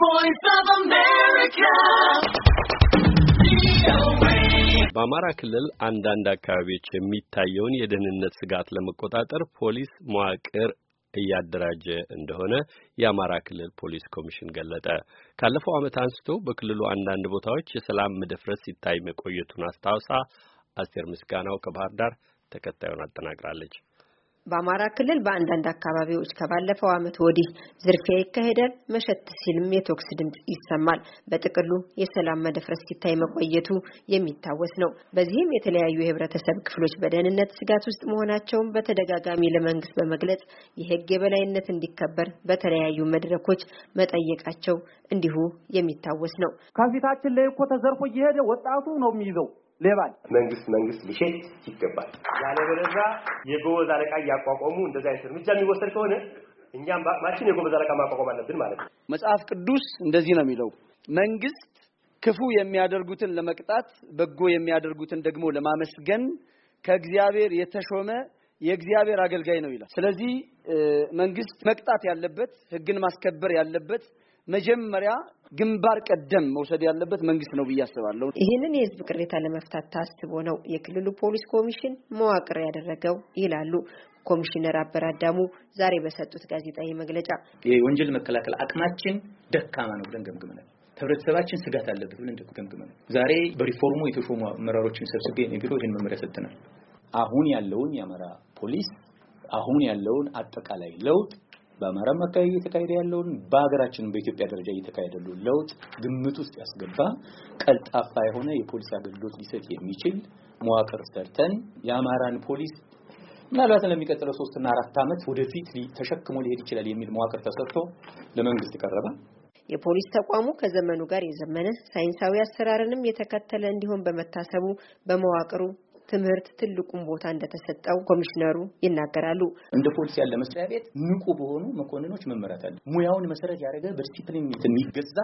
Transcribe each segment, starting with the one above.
voice of America. በአማራ ክልል አንዳንድ አካባቢዎች የሚታየውን የደህንነት ስጋት ለመቆጣጠር ፖሊስ መዋቅር እያደራጀ እንደሆነ የአማራ ክልል ፖሊስ ኮሚሽን ገለጸ። ካለፈው ዓመት አንስቶ በክልሉ አንዳንድ ቦታዎች የሰላም መደፍረስ ሲታይ መቆየቱን አስታውሳ አስቴር ምስጋናው ከባህር ዳር ተከታዩን አጠናቅራለች። በአማራ ክልል በአንዳንድ አካባቢዎች ከባለፈው ዓመት ወዲህ ዝርፊያ ይካሄዳል፣ መሸት ሲልም የቶክስ ድምጽ ይሰማል። በጥቅሉ የሰላም መደፍረስ ሲታይ መቆየቱ የሚታወስ ነው። በዚህም የተለያዩ የህብረተሰብ ክፍሎች በደህንነት ስጋት ውስጥ መሆናቸውን በተደጋጋሚ ለመንግስት በመግለጽ የህግ የበላይነት እንዲከበር በተለያዩ መድረኮች መጠየቃቸው እንዲሁ የሚታወስ ነው። ከፊታችን ላይ እኮ ተዘርፎ እየሄደ ወጣቱ ነው የሚይዘው ሌባል መንግስት ሊሸጥ ይገባል። ያለበለዚያ የጎበዝ አለቃ ያቋቋሙ እንደዛ አይነት እርምጃ የሚወሰድ ከሆነ እኛም በአቅማችን የጎበዝ አለቃ ማቋቋም አለብን ማለት ነው። መጽሐፍ ቅዱስ እንደዚህ ነው የሚለው፣ መንግስት ክፉ የሚያደርጉትን ለመቅጣት በጎ የሚያደርጉትን ደግሞ ለማመስገን ከእግዚአብሔር የተሾመ የእግዚአብሔር አገልጋይ ነው ይላል። ስለዚህ መንግስት መቅጣት ያለበት ህግን ማስከበር ያለበት መጀመሪያ ግንባር ቀደም መውሰድ ያለበት መንግስት ነው ብያስባለሁ። ይሄንን የህዝብ ቅሬታ ለመፍታት ታስቦ ነው የክልሉ ፖሊስ ኮሚሽን መዋቅር ያደረገው ይላሉ ኮሚሽነር አበራዳሙ ዛሬ በሰጡት ጋዜጣዊ መግለጫ። የወንጀል መከላከል አቅማችን ደካማ ነው ብለን ገምግመናል። ህብረተሰባችን ስጋት አለበት ብለን ገምግመናል። ዛሬ በሪፎርሙ የተሾሙ አመራሮችን ሰብስቤ ቢሮ ይሄን መመሪያ ሰጥተናል። አሁን ያለውን የአማራ ፖሊስ አሁን ያለውን አጠቃላይ ለውጥ በአማራ አካባቢ እየተካሄደ ያለውን በአገራችን በኢትዮጵያ ደረጃ እየተካሄደ ያለው ለውጥ ግምት ውስጥ ያስገባ ቀልጣፋ የሆነ የፖሊስ አገልግሎት ሊሰጥ የሚችል መዋቅር ሰርተን የአማራን ፖሊስ ምናልባት ለሚቀጥለው 3 እና 4 ዓመት ወደፊት ተሸክሞ ሊሄድ ይችላል የሚል መዋቅር ተሰርቶ ለመንግስት ቀረበ። የፖሊስ ተቋሙ ከዘመኑ ጋር የዘመነ ሳይንሳዊ አሰራርንም የተከተለ እንዲሆን በመታሰቡ በመዋቅሩ ትምህርት ትልቁን ቦታ እንደተሰጠው ኮሚሽነሩ ይናገራሉ። እንደ ፖሊስ ያለ መስሪያ ቤት ንቁ በሆኑ መኮንኖች መመራት አለ። ሙያውን መሰረት ያደረገ በዲሲፕሊን የሚገዛ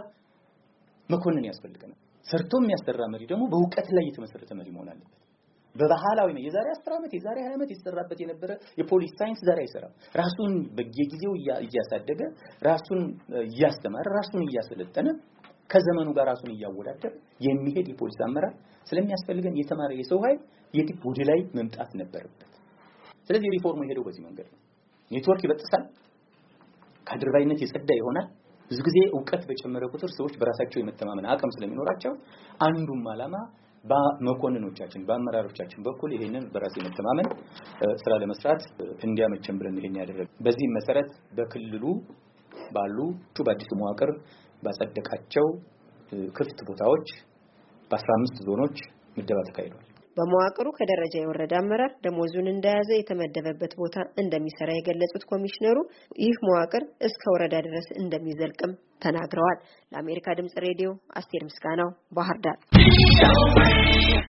መኮንን ያስፈልገናል። ሰርቶ የሚያሰራ መሪ ደግሞ በእውቀት ላይ የተመሰረተ መሪ መሆን አለበት። በባህላዊ ነው የዛሬ 10 ዓመት የዛሬ 20 ዓመት የተሰራበት የነበረ የፖሊስ ሳይንስ ዛሬ አይሰራም። ራሱን በየጊዜው እያሳደገ ራሱን እያስተማረ ራሱን እያሰለጠነ ከዘመኑ ጋር ራሱን እያወዳደረ የሚሄድ የፖሊስ አመራር ስለሚያስፈልገን የተማረ የሰው ኃይል የግድ ወደ ላይ መምጣት ነበረበት። ስለዚህ ሪፎርሙ የሄደው በዚህ መንገድ ነው። ኔትወርክ ይበጥሳል፣ ከድርባይነት የጸዳ ይሆናል። ብዙ ጊዜ ዕውቀት በጨመረ ቁጥር ሰዎች በራሳቸው የመተማመን አቅም ስለሚኖራቸው አንዱም ዓላማ በመኮንኖቻችን በአመራሮቻችን በኩል ይሄንን በራስ የመተማመን ስራ ለመስራት እንዲያመቸን ብለን ይሄን ያደረግን። በዚህ መሰረት በክልሉ ባሉ በአዲስ መዋቅር ባጸደቃቸው ክፍት ቦታዎች በ15 ዞኖች ምደባ ተካሂዷል። በመዋቅሩ ከደረጃ የወረደ አመራር ደሞዙን እንደያዘ የተመደበበት ቦታ እንደሚሰራ የገለጹት ኮሚሽነሩ ይህ መዋቅር እስከ ወረዳ ድረስ እንደሚዘልቅም ተናግረዋል። ለአሜሪካ ድምጽ ሬዲዮ አስቴር ምስጋናው ባህር ዳር።